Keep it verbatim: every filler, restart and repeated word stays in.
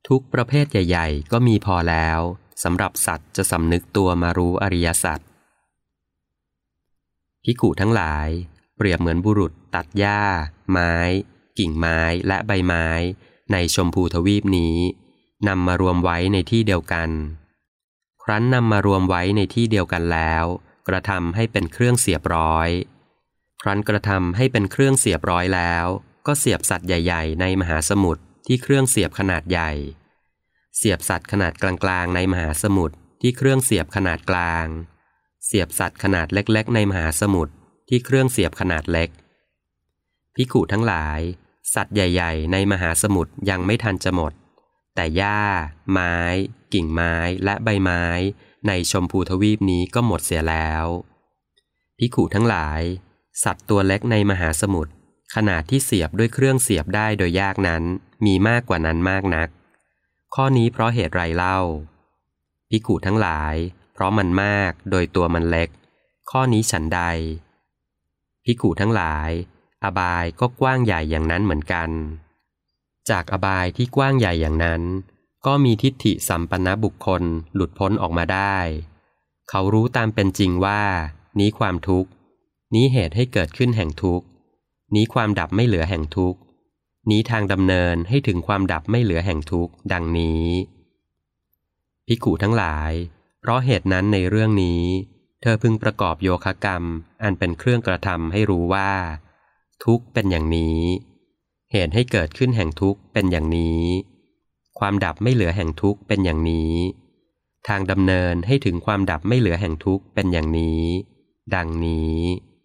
ทุกประเภทใหญ่ๆก็มีพอแล้วสำหรับสัตว์จะสำนึกตัวมารู้อริยสัจภิกขุทั้งหลายเปรียบเหมือนบุรุษตัดหญ้าไม้กิ่งไม้และใบไม้ในชมพูทวีปนี้นำมารวมไว้ในที่เดียวกันครั้นนำมารวมไว้ในที่เดียวกันแล้วกระทำให้เป็นเครื่องเสียบร้อยครั้นกระทำให้เป็นเครื่องเสียบร้อยแล้วก็เสียบสัตว์ใหญ่ๆในมหาสมุทรที่เครื่องเสียบขนาดใหญ่เสียบสัตว์ขนาดกลางๆในมหาสมุทรที่เครื่องเสียบขนาดกลางเสียบสัตว์ขนาดเล็กๆในมหาสมุทรที่เครื่องเสียบขนาดเล็กภิกขุทั้งหลายสัตว์ใหญ่ๆในมหาสมุทรยังไม่ทันจะหมดแต่หญ้าไม้กิ่งไม้และใบไม้ในชมพูทวีปนี้ก็หมดเสียแล้วภิกขุทั้งหลายสัตว์ตัวเล็กในมหาสมุทรขนาดที่เสียบด้วยเครื่องเสียบได้โดยยากนั้นมีมากกว่านั้นมากนักข้อนี้เพราะเหตุไรเล่าภิกขุทั้งหลายเพราะมันมากโดยตัวมันเล็กข้อนี้ฉันใดภิกขุทั้งหลายอบายก็กว้างใหญ่อย่างนั้นเหมือนกันจากอบายที่กว้างใหญ่อย่างนั้นก็มีทิฏฐิสัมปันนบุคคลหลุดพ้นออกมาได้เขารู้ตามเป็นจริงว่านี้ความทุกข์นี้เหตุให้เกิดขึ้นแห่งทุกข์นี้ความดับไม่เหลือแห่งทุกข์นี้ทางดำเนินให้ถึงความดับไม่เหลือแห่งทุกข์ดังนี้ภิกขุทั้งหลายเพราะเหตุนั้นในเรื่องนี้เธอพึงประกอบโยคะกรรมอันเป็นเครื่องกระทำให้รู้ว่าทุกข์เป็นอย่างนี้เหตุให้เกิดขึ้นแห่งทุกข์เป็นอย่างนี้ความดับไม่เหลือแห่งทุกข์เป็นอย่างนี้ทางดำเนินให้ถึงความดับไม่เหลือแห่งทุกข์เป็นอย่างนี้ดังนี้